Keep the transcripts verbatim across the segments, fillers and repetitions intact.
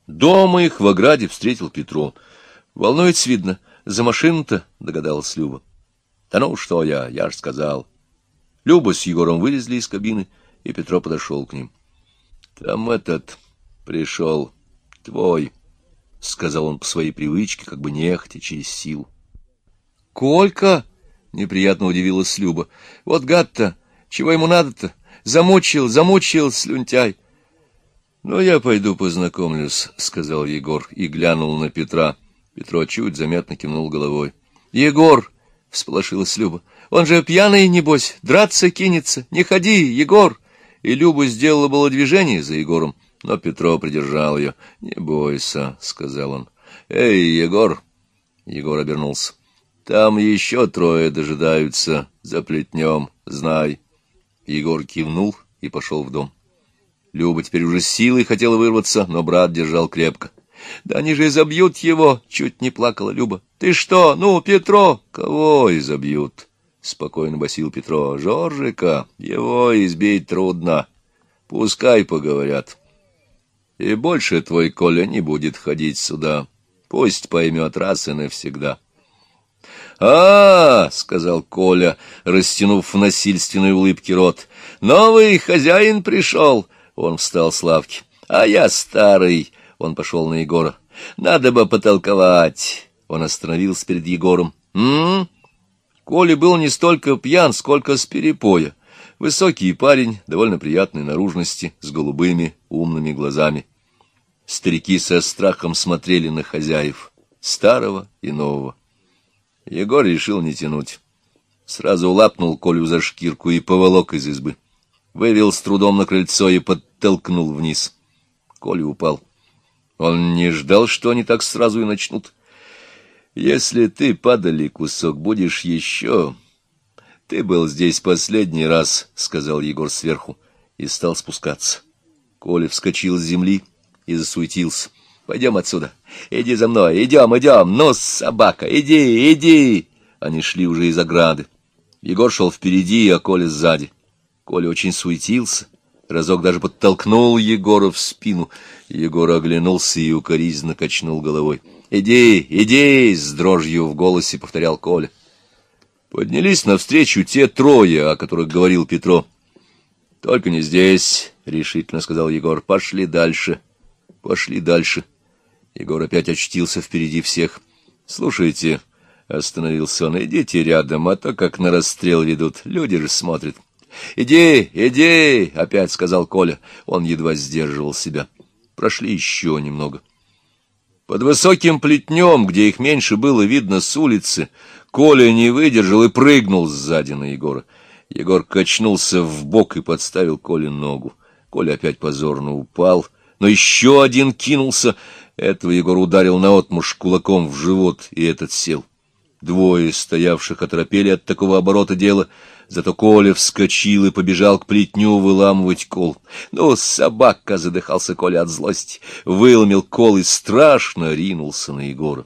Дома их в ограде встретил Петро. Волнуется, видно, за машину-то, догадалась Люба. Да ну что я, я ж сказал. Люба с Егором вылезли из кабины, и Петро подошел к ним. Там этот пришел, твой, — сказал он по своей привычке, как бы нехотя, через силу. — Колька? — неприятно удивилась Люба. — Вот гад-то, чего ему надо-то? Замучил, замучил, слюнтяй. — Ну, я пойду познакомлюсь, — сказал Егор и глянул на Петра. Петро чуть заметно кивнул головой. — Егор! — всполошилась Люба. — Он же пьяный, небось, драться кинется. Не ходи, Егор! И Люба сделала было движение за Егором, но Петро придержал ее. — Не бойся, — сказал он. — Эй, Егор! Егор обернулся. — Там еще трое дожидаются за плетнем, знай. Егор кивнул и пошел в дом. Люба теперь уже силой хотела вырваться, но брат держал крепко. — Да они же изобьют его! — чуть не плакала Люба. — Ты что? Ну, Петро! — Кого изобьют? — спокойно басил Петро. — Жоржика, его избить трудно. Пускай поговорят. И больше твой Коля не будет ходить сюда. Пусть поймет раз и навсегда. — А, — сказал Коля, растянув в насильственной улыбке рот, — новый хозяин пришел. Он встал с лавки. — А я старый. Он пошел на Егора. — Надо бы потолковать. Он остановился перед Егором. — М? Коля был не столько пьян, сколько с перепоя. Высокий парень, довольно приятной наружности, с голубыми умными глазами. Старики со страхом смотрели на хозяев, старого и нового. Егор решил не тянуть. Сразу лапнул Колю за шкирку и поволок из избы. Вывел с трудом на крыльцо и подтолкнул вниз. Коля упал. Он не ждал, что они так сразу и начнут. — Если ты, падали, кусок, будешь еще... — Ты был здесь последний раз, — сказал Егор сверху, и стал спускаться. Коля вскочил с земли и засуетился. — Пойдем отсюда. Иди за мной. Идем, идем. Ну, собака, иди, иди. Они шли уже из ограды. Егор шел впереди, а Коля сзади. Коля очень суетился. Разок даже подтолкнул Егора в спину. Егор оглянулся и укоризненно качнул головой. — Иди, иди, — с дрожью в голосе повторял Коля. Поднялись навстречу те трое, о которых говорил Петро. — Только не здесь, — решительно сказал Егор. — Пошли дальше. Пошли дальше. Егор опять очутился впереди всех. — Слушайте, — остановился он, — идите рядом, а то как на расстрел ведут. Люди же смотрят. — Иди, иди, — опять сказал Коля. Он едва сдерживал себя. Прошли еще немного. Под высоким плетнем, где их меньше было видно с улицы, Коля не выдержал и прыгнул сзади на Егора. Егор качнулся вбок и подставил Коле ногу. Коля опять позорно упал, но еще один кинулся. Этого Егор ударил наотмашь кулаком в живот, и этот сел. Двое стоявших оторопели от такого оборота дела, зато Коля вскочил и побежал к плетню выламывать кол. Ну, собака, — задыхался Коля от злости, выломил кол и страшно ринулся на Егора.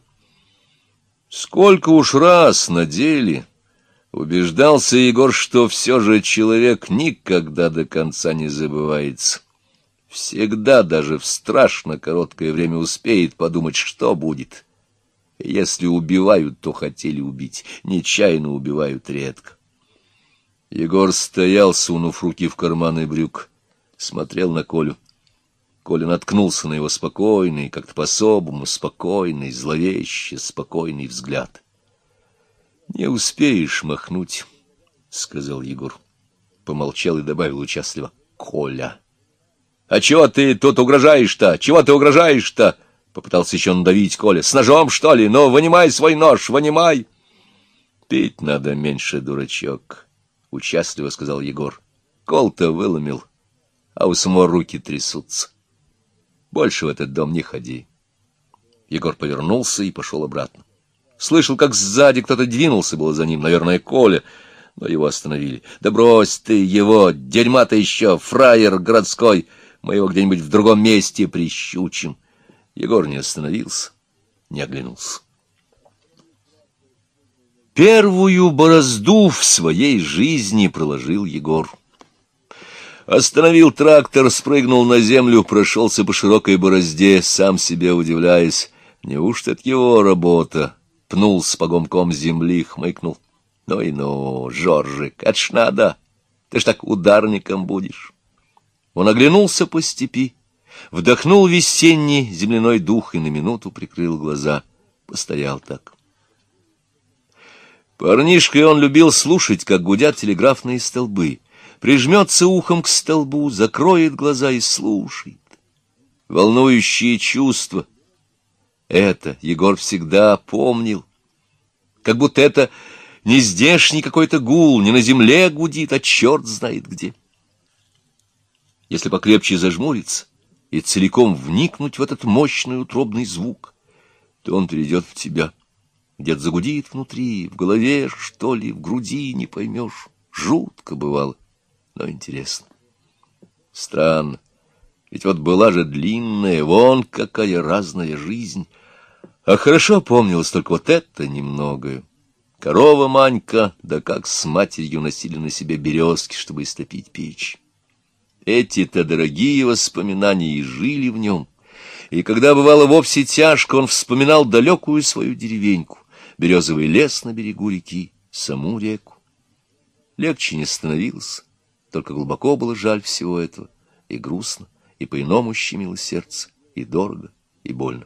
Сколько уж раз на деле убеждался Егор, что все же человек никогда до конца не забывается. Всегда, даже в страшно короткое время, успеет подумать, что будет. Если убивают, то хотели убить, нечаянно убивают редко. Егор стоял, сунув руки в карманы брюк, смотрел на Колю. Коля наткнулся на его спокойный, как-то по-особому спокойный, зловеще спокойный взгляд. — Не успеешь махнуть, — сказал Егор. Помолчал и добавил участливо. — Коля! — А чего ты тут угрожаешь-то? Чего ты угрожаешь-то? — попытался еще надавить Коля. — С ножом, что ли? Ну, вынимай свой нож, вынимай! — Пить надо меньше, дурачок, — участливо сказал Егор. — Кол-то выломил, а у самого руки трясутся. Больше в этот дом не ходи. Егор повернулся и пошел обратно. Слышал, как сзади кто-то двинулся было за ним, наверное, Коля, но его остановили. — Да брось ты его, дерьма-то еще, фраер городской, мы его где-нибудь в другом месте прищучим. Егор не остановился, не оглянулся. Первую борозду в своей жизни проложил Егор. Остановил трактор, спрыгнул на землю, прошелся по широкой борозде, сам себе удивляясь. Неужто это его работа? Пнул сапогом земли, хмыкнул. Ну и ну, Жоржик, это ж надо. Ты ж так ударником будешь. Он оглянулся по степи, вдохнул весенний земляной дух и на минуту прикрыл глаза. Постоял так. Парнишкой он любил слушать, как гудят телеграфные столбы. Прижмется ухом к столбу, закроет глаза и слушает. Волнующие чувства. Это Егор всегда помнил. Как будто это не здешний какой-то гул, не на земле гудит, а черт знает где. Если покрепче зажмуриться и целиком вникнуть в этот мощный утробный звук, то он перейдет в тебя. Где-то загудит внутри, в голове, что ли, в груди, не поймешь. Жутко бывало, но интересно. Странно, ведь вот была же длинная, вон какая разная жизнь. А хорошо помнилось только вот это немногое. Корова Манька, да как с матерью носили на себе березки, чтобы истопить печь. Эти-то дорогие воспоминания и жили в нем. И когда бывало вовсе тяжко, он вспоминал далекую свою деревеньку, березовый лес на берегу реки, саму реку. Легче не становилось, только глубоко было жаль всего этого, и грустно, и по-иному щемило сердце, и дорого, и больно.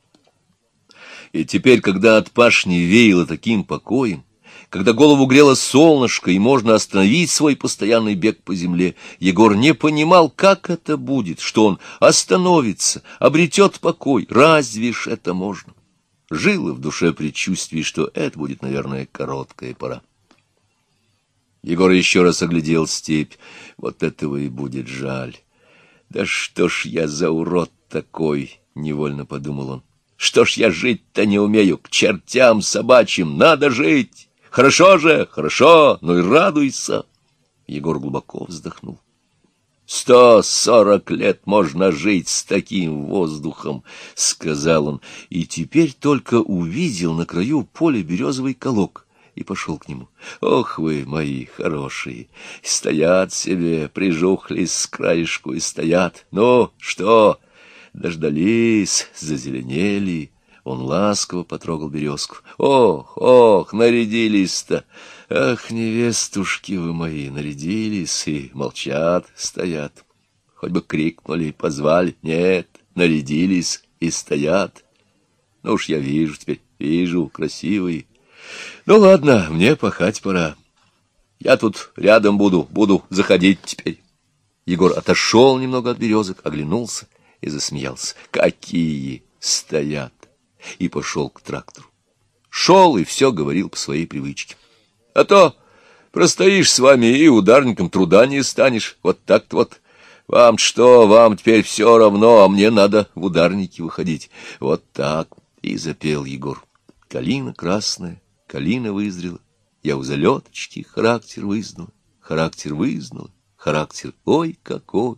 И теперь, когда от пашни веяло таким покоем, когда голову грело солнышко и можно остановить свой постоянный бег по земле, Егор не понимал, как это будет, что он остановится, обретет покой. Разве ж это можно? Жило в душе предчувствие, что это будет, наверное, короткая пора. Егор еще раз оглядел степь. Вот этого и будет жаль. Да что ж я за урод такой, невольно подумал он. Что ж я жить-то не умею, к чертям собачьим, надо жить. Хорошо же, хорошо, ну и радуйся. Егор глубоко вздохнул. Сто сорок лет можно жить с таким воздухом, — сказал он, и теперь только увидел на краю поля березовый колок и пошел к нему. Ох вы, мои хорошие, стоят себе, прижухлись с краешку и стоят. Ну, что, дождались, зазеленели. Он ласково потрогал березку. Ох, ох, нарядились-то! Ах, невестушки вы мои, нарядились и молчат, стоят. Хоть бы крикнули, позвали. Нет, нарядились и стоят. Ну уж я вижу теперь, вижу, красивые. Ну ладно, мне пахать пора. Я тут рядом буду, буду заходить теперь. Егор отошел немного от березок, оглянулся и засмеялся. Какие стоят! И пошел к трактору. Шел и все говорил по своей привычке. А то простоишь с вами и ударником труда не станешь. Вот так-то вот. Вам что, вам теперь все равно, а мне надо в ударники выходить. Вот так. И запел Егор. Калина красная, калина вызрела. Я у залеточки характер вызнала, характер вызнала, характер ой какой.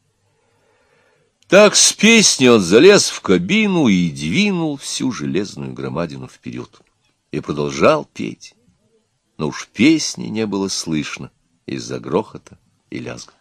Так с песней он залез в кабину и двинул всю железную громадину вперед. И продолжал петь. Но уж песни не было слышно из-за грохота и лязга.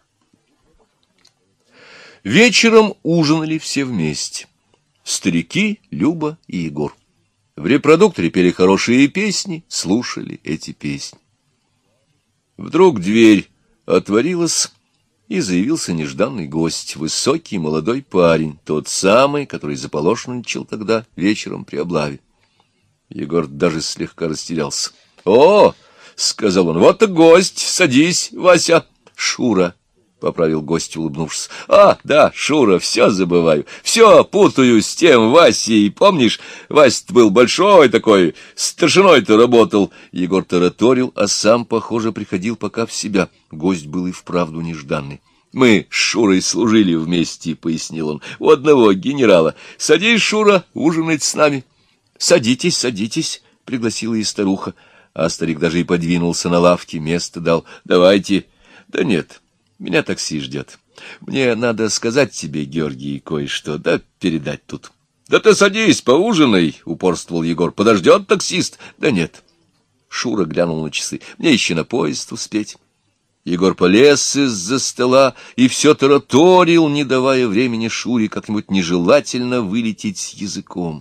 Вечером ужинали все вместе. Старики, Люба и Егор. В репродукторе пели хорошие песни, слушали эти песни. Вдруг дверь отворилась, и заявился нежданный гость, высокий молодой парень, тот самый, который заполошничал тогда вечером при облаве. Егор даже слегка растерялся. — О, — сказал он, — вот и гость, садись, Вася. — Шура, — поправил гость, улыбнувшись. — А, да, Шура, все забываю, все путаю с тем Васей. Помнишь, Вася был большой такой, старшиной-то работал. Егор тараторил, а сам, похоже, приходил пока в себя. Гость был и вправду нежданный. — Мы с Шурой служили вместе, — пояснил он, — у одного генерала. Садись, Шура, ужинать с нами. — Садитесь, садитесь, — пригласила и старуха. А старик даже и подвинулся на лавке, место дал. — Давайте. — Да нет, меня такси ждет. Мне надо сказать тебе, Георгий, кое-что, да передать тут. — Да ты садись, поужинай, — упорствовал Егор. — Подождет таксист. — Да нет. Шура глянул на часы. — Мне еще на поезд успеть. Егор полез из-за стола и все тараторил, не давая времени Шуре как-нибудь нежелательно вылететь с языком.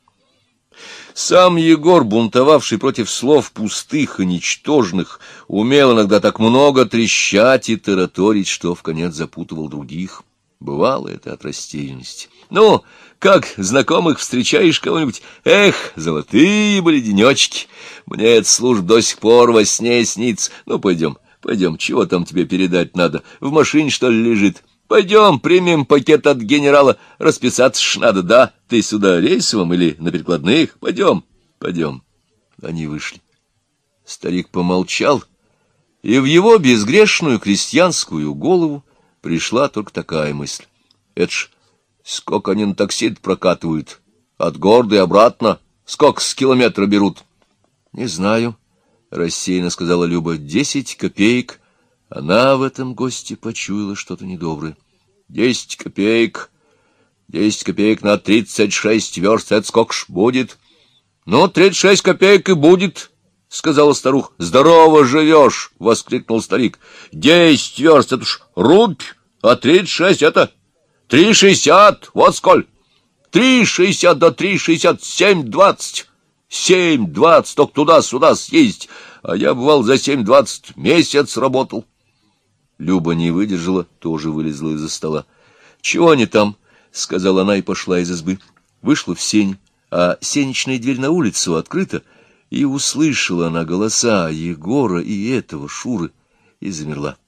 Сам Егор, бунтовавший против слов пустых и ничтожных, умел иногда так много трещать и тараторить, что вконец запутывал других. Бывало это от растерянности. Ну, как знакомых встречаешь кого-нибудь? Эх, золотые были денечки! Мне эта служба до сих пор во сне снится. Ну, пойдем, пойдем, чего там тебе передать надо? В машине, что ли, лежит? Пойдем, примем пакет от генерала. Расписаться ж надо, да? Ты сюда рейсовым или на перекладных? Пойдем, пойдем. Они вышли. Старик помолчал, и в его безгрешную крестьянскую голову пришла только такая мысль. Это ж сколько они на такси прокатывают? От города и обратно? Сколько с километра берут? — Не знаю, — рассеянно сказала Люба. — Десять копеек. Она в этом госте почуяла что-то недоброе. — Десять копеек. Десять копеек на тридцать шесть верст. Это сколько ж будет? — Ну, тридцать шесть копеек и будет, — сказала старуха. — Здорово живешь! — воскликнул старик. — Десять верст — это ж рубь, а тридцать шесть — это три шестьдесят. Вот сколь. Три шестьдесят до три шестьдесят, семь двадцать. Семь двадцать, только туда-сюда съездить. А я, бывал, за семь двадцать месяц работал. Люба не выдержала, тоже вылезла из-за стола. — Чего они там? — сказала она и пошла из избы. Вышла в сень, а сенечная дверь на улицу открыта, и услышала она голоса Егора и этого Шуры, и замерла.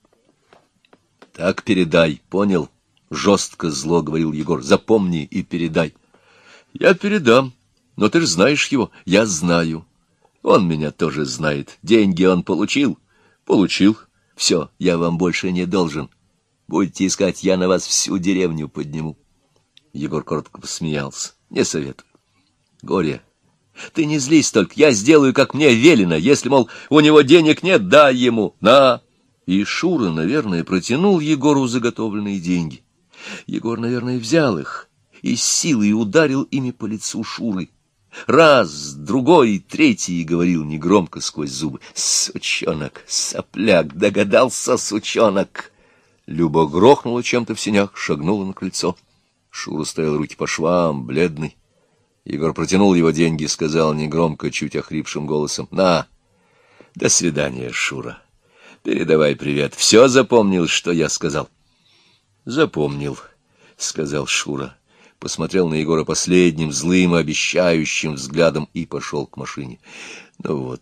— Так передай, понял? — жестко зло говорил Егор. — Запомни и передай. — Я передам, но ты же знаешь его. — Я знаю. Он меня тоже знает. Деньги он получил? — Получил. Все, я вам больше не должен. Будете искать, я на вас всю деревню подниму. Егор коротко посмеялся. — Не советую. — Горе, ты не злись только. Я сделаю, как мне велено. Если, мол, у него денег нет, дай ему. На! И Шура, наверное, протянул Егору заготовленные деньги. Егор, наверное, взял их и с силой ударил ими по лицу Шуры. Раз, другой, третий, — говорил негромко сквозь зубы. — Сучонок, сопляк, догадался, сучонок! Люба грохнула чем-то в сенях, шагнула на крыльцо. Шура стоял, руки по швам, бледный. Егор протянул его деньги, сказал негромко, чуть охрипшим голосом: — На! До свидания, Шура. Передавай привет. Все запомнил, что я сказал? — Запомнил, — сказал Шура. Посмотрел на Егора последним, злым, обещающим взглядом и пошел к машине. Ну вот.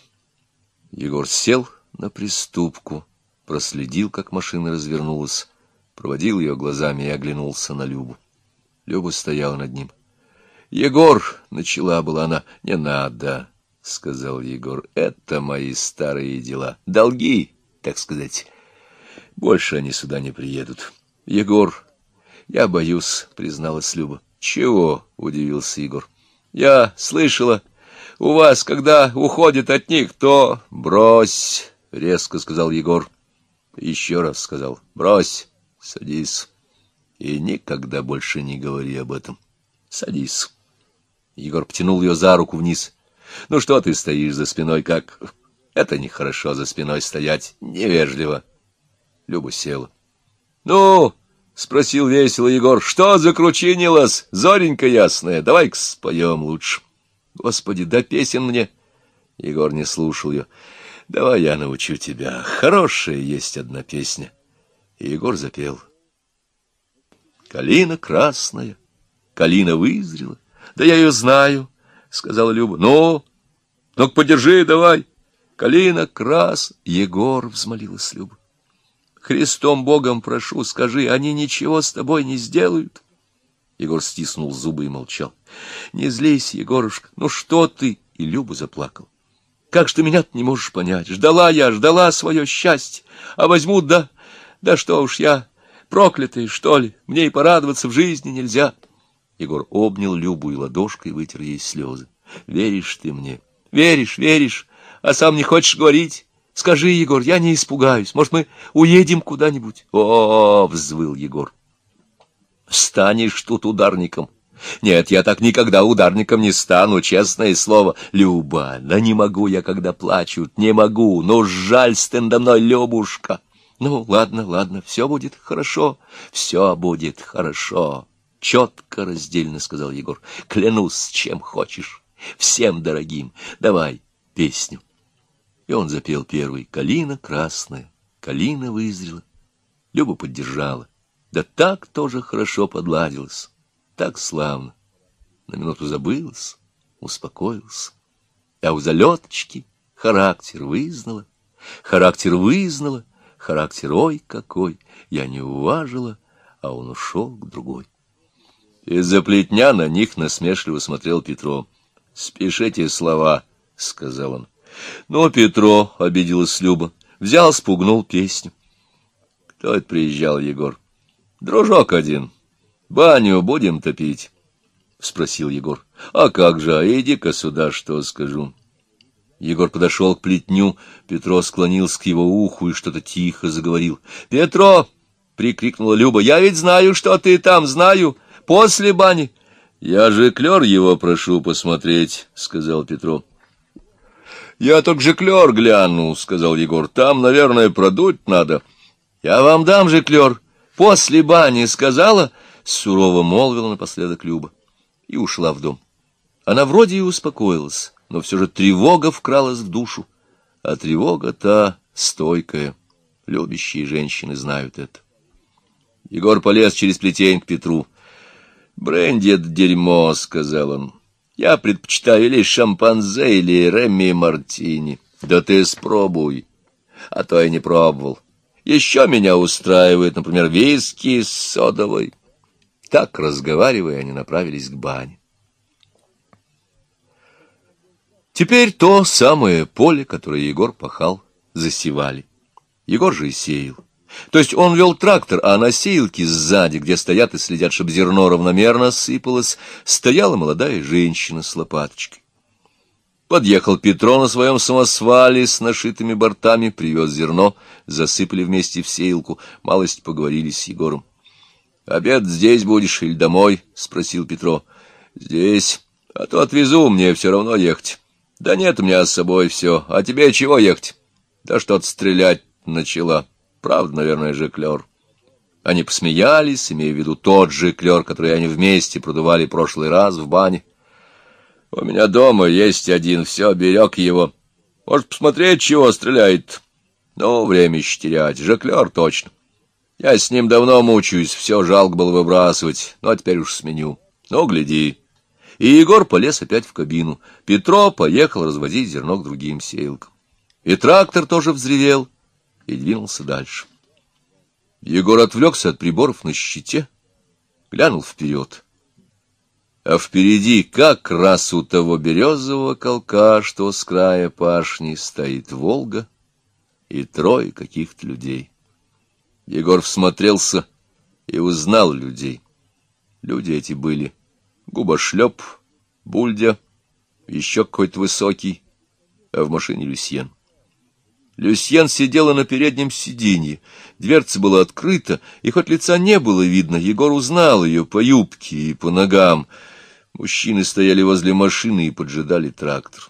Егор сел на приступку, проследил, как машина развернулась, проводил ее глазами и оглянулся на Любу. Люба стояла над ним. — Егор, — начала была она. — Не надо, — сказал Егор, — это мои старые дела. Долги, так сказать. Больше они сюда не приедут. — Егор, я боюсь, — призналась Люба. — Чего? — удивился Егор. — Я слышала, у вас, когда уходят от них, то... — Брось, — резко сказал Егор. Еще раз сказал: — Брось, садись. И никогда больше не говори об этом. Садись. Егор потянул ее за руку вниз. — Ну что ты стоишь за спиной, как... Это нехорошо за спиной стоять, невежливо. Люба села. — Ну... — спросил весело Егор. — Что закручинилось, зоренька ясная? Давай-ка споем лучше. — Господи, да песен мне. Егор не слушал ее. — Давай я научу тебя. Хорошая есть одна песня. И Егор запел. Калина красная, калина вызрела. — Да я ее знаю, — сказала Люба. — Ну, ну-ка подержи давай. Калина крас. Егор, — взмолилась Люба. Христом Богом прошу, скажи, они ничего с тобой не сделают? Егор стиснул зубы и молчал. — Не злись, Егорушка, ну что ты? И Люба заплакал. — Как ж ты меня-то не можешь понять? Ждала я, ждала свое счастье. А возьму, да, да что уж я, проклятая, что ли? Мне и порадоваться в жизни нельзя. Егор обнял Любу и ладошкой вытер ей слезы. — Веришь ты мне? Веришь, веришь, а сам не хочешь говорить? Скажи, Егор, я не испугаюсь. Может, мы уедем куда-нибудь? — О, — взвыл Егор. — Станешь тут ударником. Нет, я так никогда ударником не стану, честное слово. Люба, да не могу я, когда плачут, не могу. Ну, жалься надо мной, Любушка. Ну, ладно, ладно, все будет хорошо, все будет хорошо. Четко, раздельно сказал Егор. Клянусь, чем хочешь, всем дорогим. Давай песню. И он запел первый. Калина красная, калина вызрела. Люба поддержала. Да так тоже хорошо подладилась. Так славно. На минуту забылась, успокоился. А у залеточки характер вызнала, характер вызнала, характер ой какой. Я не уважила, а он ушел к другой. Из-за плетня на них насмешливо смотрел Петро. — Спешите слова, — сказал он. Но Петро, — обиделась Люба, — взял, спугнул песню. — Кто это приезжал, Егор? — Дружок один. — Баню будем топить? — спросил Егор. — А как же, иди-ка сюда, что скажу. Егор подошел к плетню, Петро склонился к его уху и что-то тихо заговорил. — Петро! — прикрикнула Люба. — Я ведь знаю, что ты там, знаю. После бани. — Я же клёр его прошу посмотреть, — сказал Петро. — Я только же клёр гляну, — сказал Егор. — Там, наверное, продуть надо. — Я вам дам же клёр. После бани, сказала, — сурово молвила напоследок Люба. И ушла в дом. Она вроде и успокоилась, но все же тревога вкралась в душу. А тревога та стойкая. Любящие женщины знают это. Егор полез через плетень к Петру. — Бренди — это дерьмо, — сказал он. — Я предпочитаю или шампанзе, или ремми-мартини. Да ты спробуй, а то я не пробовал. Еще меня устраивает, например, виски с содовой. Так, разговаривая, они направились к бане. Теперь то самое поле, которое Егор пахал, засевали. Егор же и сеял. То есть он вел трактор, а на сеялке сзади, где стоят и следят, чтобы зерно равномерно сыпалось, стояла молодая женщина с лопаточкой. Подъехал Петро на своем самосвале с нашитыми бортами, привез зерно, засыпали вместе в сеялку, малость поговорили с Егором. — Обед здесь будешь или домой? — спросил Петро. — Здесь. А то отвезу, мне все равно ехать. — Да нет у меня с собой все. А тебе чего ехать? — Да что-то стрелять начала. Правда, наверное, жиклер. Они посмеялись, имея в виду тот жиклер, который они вместе продували прошлый раз в бане. — У меня дома есть один, все, берег его. Может, посмотреть, чего стреляет. Ну, время еще терять. Жиклер точно. Я с ним давно мучаюсь, все жалко было выбрасывать, но теперь уж сменю. Ну, гляди. И Егор полез опять в кабину. Петро поехал развозить зерно к другим сеялкам. И трактор тоже взревел и двинулся дальше. Егор отвлекся от приборов на щите, глянул вперед. А впереди, как раз у того березового колка, что с края пашни, стоит Волга и трое каких-то людей. Егор всмотрелся и узнал людей. Люди эти были Губошлеп, Бульдя, еще какой-то высокий, а в машине Люсьен. Люсьен сидела на переднем сиденье, дверца была открыта, и хоть лица не было видно, Егор узнал ее по юбке и по ногам. Мужчины стояли возле машины и поджидали трактор.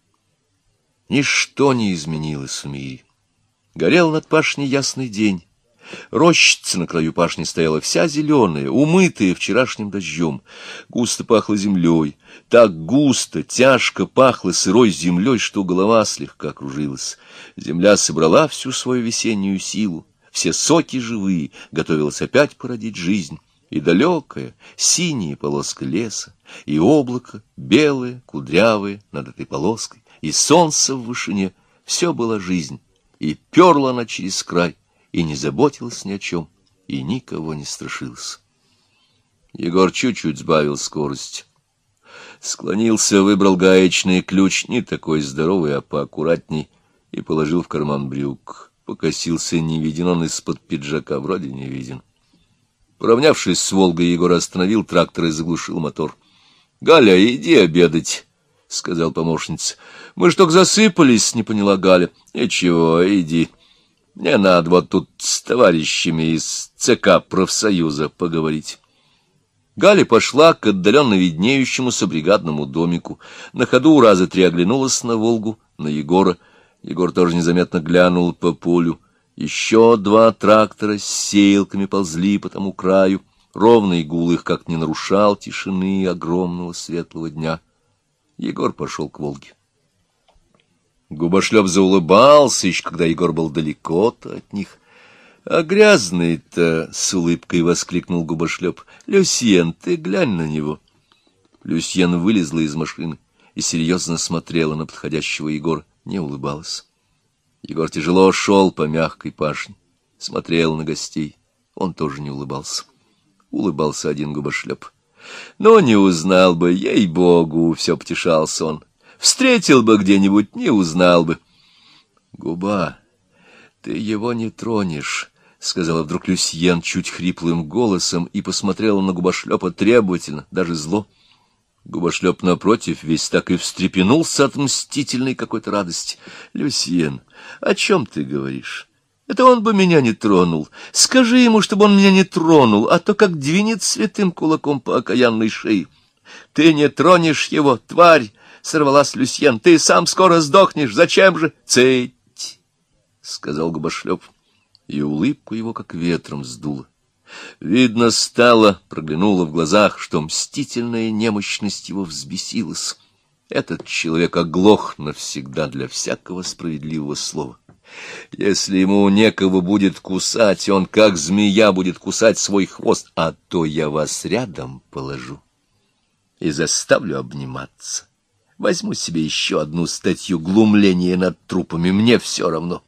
Ничто не изменилось в мире. Горел над пашней ясный день. Рощица на краю пашни стояла вся зеленая, умытая вчерашним дождем. Густо пахло землей, так густо, тяжко пахло сырой землей, что голова слегка кружилась. Земля собрала всю свою весеннюю силу, все соки живые, готовилась опять породить жизнь. И далекая, синяя полоска леса, и облако, белое, кудрявое над этой полоской, и солнце в вышине — все была жизнь, и перла она через край, и не заботилась ни о чем, и никого не страшилась. Егор чуть-чуть сбавил скорость. Склонился, выбрал гаечный ключ, не такой здоровый, а поаккуратней, и положил в карман брюк. Покосился, не виден он из-под пиджака, вроде не виден. Поравнявшись с Волгой, Егор остановил трактор и заглушил мотор. — Галя, иди обедать, — сказал помощница. — Мы ж только засыпались, — не поняла Галя. — Ничего, иди. Мне надо вот тут с товарищами из ЦК профсоюза поговорить. Галя пошла к отдаленно виднеющемуся бригадному домику. На ходу раза три оглянулась на Волгу, на Егора. Егор тоже незаметно глянул по полю. Еще два трактора с сеялками ползли по тому краю. Ровный гул их как не нарушал тишины огромного светлого дня. Егор пошел к Волге. Губошлеп заулыбался, еще когда Егор был далеко-то от них. — А грязный-то! — с улыбкой воскликнул Губошлеп. — Люсьен, ты глянь на него. Люсьен вылезла из машины и серьезно смотрела на подходящего Егора, не улыбалась. Егор тяжело шел по мягкой пашне, смотрел на гостей. Он тоже не улыбался. Улыбался один Губошлеп. Но не узнал бы, ей-богу, все потешался он. Встретил бы где-нибудь, не узнал бы. — Губа, ты его не тронешь, — сказала вдруг Люсьен чуть хриплым голосом и посмотрела на Губошлепа требовательно, даже зло. Губошлеп, напротив, весь так и встрепенулся от мстительной какой-то радости. — Люсьен, о чем ты говоришь? Это он бы меня не тронул. Скажи ему, чтобы он меня не тронул, а то как двинет святым кулаком по окаянной шее. — Ты не тронешь его, тварь! — сорвалась Люсьен. — Ты сам скоро сдохнешь. Зачем же? — Цыть! — сказал Губошлеп, и улыбку его как ветром сдуло. Видно стало, проглянуло в глазах, что мстительная немощность его взбесилась. Этот человек оглох навсегда для всякого справедливого слова. Если ему некого будет кусать, он, как змея, будет кусать свой хвост, а то я вас рядом положу и заставлю обниматься. Возьму себе еще одну статью глумления над трупами, мне все равно.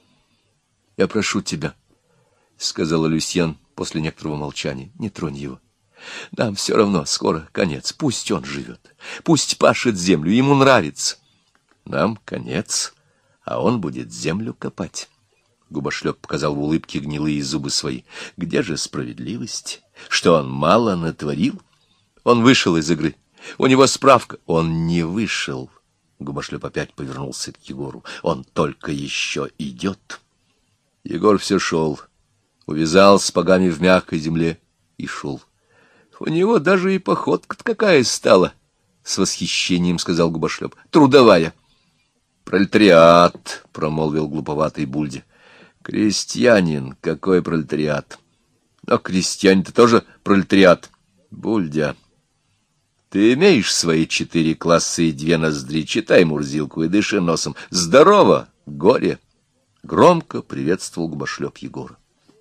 — Я прошу тебя, — сказала Люсьен после некоторого молчания, — не тронь его. Нам все равно, скоро конец, пусть он живет, пусть пашет землю, ему нравится. Нам конец, а он будет землю копать. Губошлеп показал в улыбке гнилые зубы свои. Где же справедливость? Что он мало натворил? Он вышел из игры. У него справка. Он не вышел. Губошлеп опять повернулся к Егору. Он только еще идет. Егор все шел. Увязал сапогами в мягкой земле и шел. У него даже и походка-то какая стала, — с восхищением сказал Губошлеп. — Трудовая. — Пролетариат, — промолвил глуповатый Бульде. — Крестьянин, какой пролетариат? Но крестьянин-то тоже пролетариат. Бульдя, ты имеешь свои четыре класса и две ноздри, читай Мурзилку и дыши носом. Здорово, горе! Громко приветствовал Губошлеп Егора.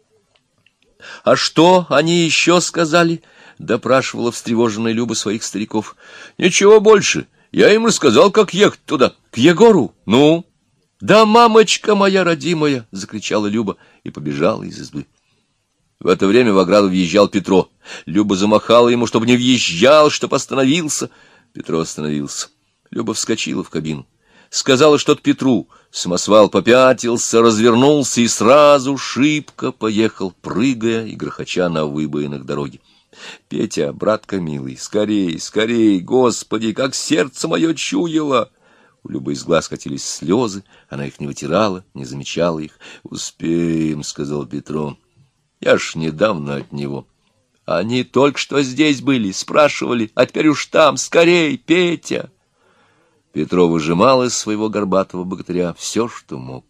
— А что они еще сказали? — допрашивала встревоженная Люба своих стариков. — Ничего больше. Я им рассказал, как ехать туда. — К Егору? Ну? — Да, мамочка моя родимая! — закричала Люба и побежала из избы. В это время в ограду въезжал Петро. Люба замахала ему, чтобы не въезжал, чтоб остановился. Петро остановился. Люба вскочила в кабину. Сказала что-то Петру. Самосвал попятился, развернулся и сразу шибко поехал, прыгая и грохоча на выбоинах дороги. — Петя, братка милый, скорей, скорей, Господи, как сердце мое чуяло! У Любы из глаз катились слезы, она их не вытирала, не замечала их. — Успеем, — сказал Петро. — Я ж недавно от него. Они только что здесь были, спрашивали, а теперь уж там, скорей, Петя! Петро выжимал из своего горбатого богатыря все, что мог.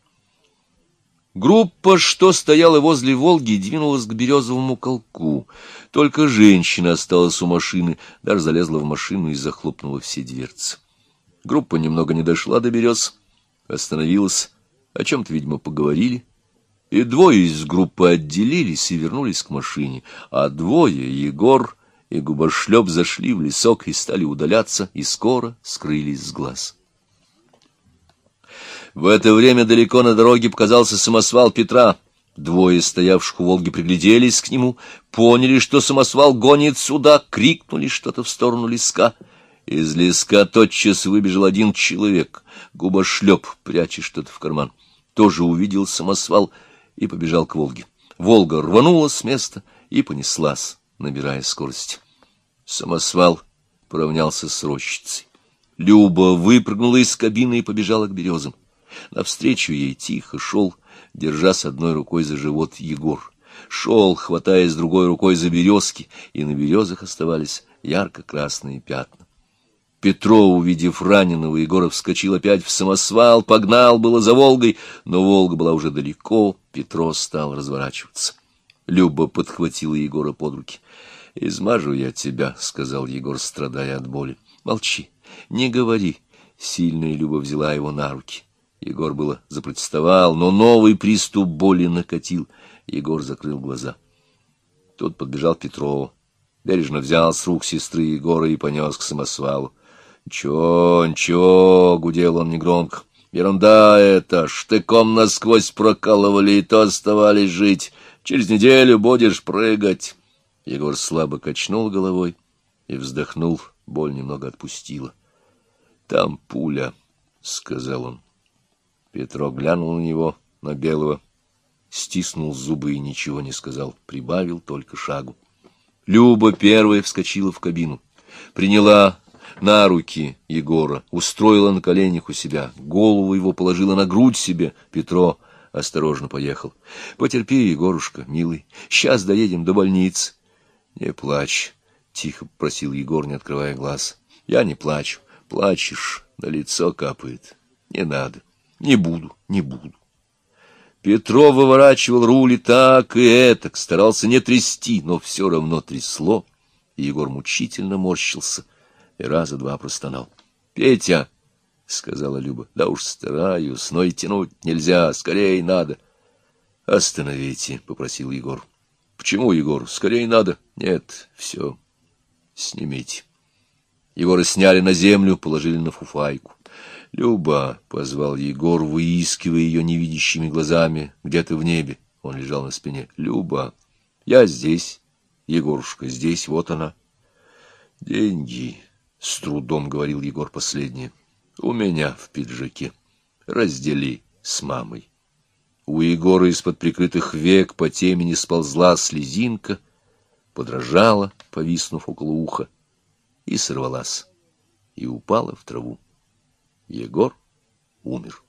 Группа, что стояла возле Волги, двинулась к Березовому колку. Только женщина осталась у машины, даже залезла в машину и захлопнула все дверцы. Группа немного не дошла до Берез, остановилась, о чем-то, видимо, поговорили, и двое из группы отделились и вернулись к машине, а двое, Егор и Губошлеп, зашли в лесок и стали удаляться, и скоро скрылись с глаз. В это время далеко на дороге показался самосвал Петра. Двое стоявших у Волги пригляделись к нему, поняли, что самосвал гонит сюда, крикнули что-то в сторону леска. Из леска тотчас выбежал один человек, Губошлеп, пряча что-то в карман. Тоже увидел самосвал и побежал к Волге. Волга рванула с места и понеслась, набирая скорость. Самосвал поравнялся с рощицей. Люба выпрыгнула из кабины и побежала к березам. Навстречу ей тихо шел, держа с одной рукой за живот, Егор. шел, хватаясь другой рукой за березки, и на березах оставались ярко-красные пятна. Петро, увидев раненого, Егора вскочил опять в самосвал, погнал было за Волгой, но Волга была уже далеко, Петро стал разворачиваться. Люба подхватила Егора под руки. — Измажу я тебя, — сказал Егор, страдая от боли. — Молчи, не говори. Сильная Люба взяла его на руки. Егор было запротестовал, но новый приступ боли накатил. Егор закрыл глаза. Тут подбежал Петро, бережно взял с рук сестры Егора и понес к самосвалу. — Ничего, ничего, — гудел он негромко. — Ерунда это, штыком насквозь прокалывали, и то оставались жить. Через неделю будешь прыгать. Егор слабо качнул головой и вздохнул, боль немного отпустила. — Там пуля, — сказал он. Петро глянул на него, на Белого, стиснул зубы и ничего не сказал, прибавил только шагу. Люба первая вскочила в кабину, приняла на руки Егора, устроила на коленях у себя, голову его положила на грудь себе. Петро осторожно поехал. — Потерпи, Егорушка, милый, сейчас доедем до больницы. — Не плачь, — тихо попросил Егор, не открывая глаз. — Я не плачу. Плачешь, на лицо капает. Не надо. Не буду, не буду. Петро выворачивал руль и так, и этак, старался не трясти, но все равно трясло, и Егор мучительно морщился и раза два простонал. — Петя, — сказала Люба, — да уж стараюсь, но и тянуть нельзя, скорее надо. — Остановите, — попросил Егор. — Почему, Егор, скорее надо? — Нет, все, снимите. Егора сняли на землю, положили на фуфайку. — Люба, — позвал Егор, выискивая ее невидящими глазами, где-то в небе. Он лежал на спине. — Люба, я здесь, Егорушка, здесь, вот она. — Деньги, — с трудом говорил Егор последнее, — у меня в пиджаке. Раздели с мамой. У Егора из-под прикрытых век по темени сползла слезинка, подражала, повиснув около уха, и сорвалась, и упала в траву. Егор умер.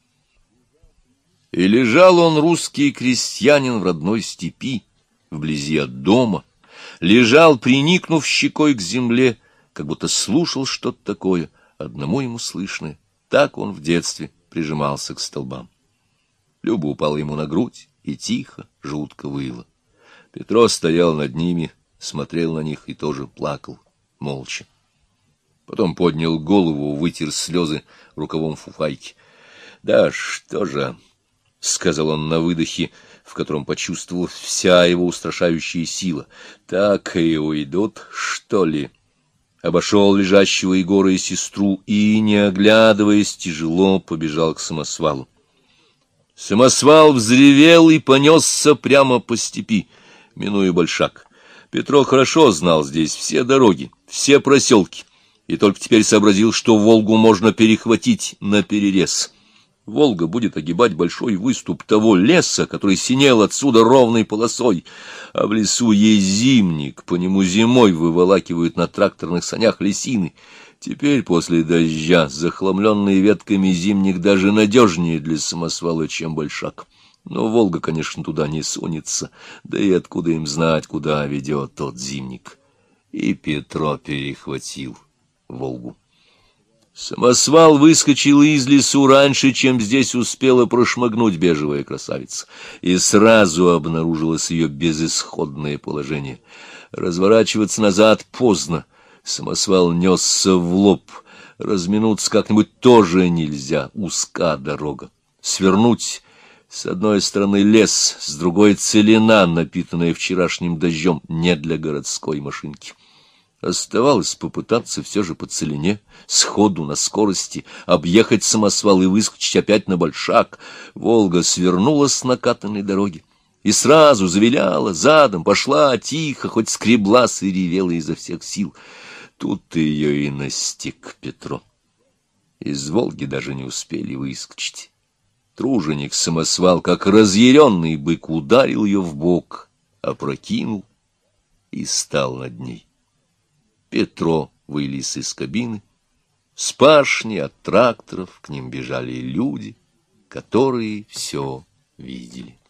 И лежал он, русский крестьянин, в родной степи, вблизи от дома, лежал, приникнув щекой к земле, как будто слушал что-то такое, одному ему слышное. Так он в детстве прижимался к столбам. Люба упала ему на грудь и тихо, жутко выла. Петро стоял над ними, смотрел на них и тоже плакал, молча. Потом поднял голову, вытер слезы рукавом фуфайки. — Да что же, — сказал он на выдохе, в котором почувствовал вся его устрашающая сила, — так и уйдут, что ли? Обошел лежащего Егора и сестру и, не оглядываясь, тяжело побежал к самосвалу. Самосвал взревел и понесся прямо по степи, минуя Большак. Петро хорошо знал здесь все дороги, все проселки, и только теперь сообразил, что Волгу можно перехватить наперерез. Волга будет огибать большой выступ того леса, который синел отсюда ровной полосой, а в лесу есть зимник, по нему зимой выволакивают на тракторных санях лесины. Теперь, после дождя, захламленный ветками зимник даже надежнее для самосвала, чем Большак. Но Волга, конечно, туда не сунется, да и откуда им знать, куда ведет тот зимник. И Петро перехватил Волгу. Самосвал выскочил из лесу раньше, чем здесь успела прошмыгнуть бежевая красавица, и сразу обнаружилось ее безысходное положение. Разворачиваться назад поздно, самосвал несся в лоб, разминуться как-нибудь тоже нельзя, узка дорога. Свернуть — с одной стороны лес, с другой целина, напитанная вчерашним дождем, не для городской машинки. Оставалось попытаться все же по целине, сходу, на скорости, объехать самосвал и выскочить опять на Большак. Волга свернула с накатанной дороги и сразу завиляла задом, пошла тихо, хоть скреблась и ревела изо всех сил. Тут ее и настиг Петро. Из Волги даже не успели выскочить. Труженик-самосвал, как разъяренный бык, ударил ее в бок, опрокинул и стал над ней. Петро вылез из кабины. С пашни от тракторов к ним бежали люди, которые все видели.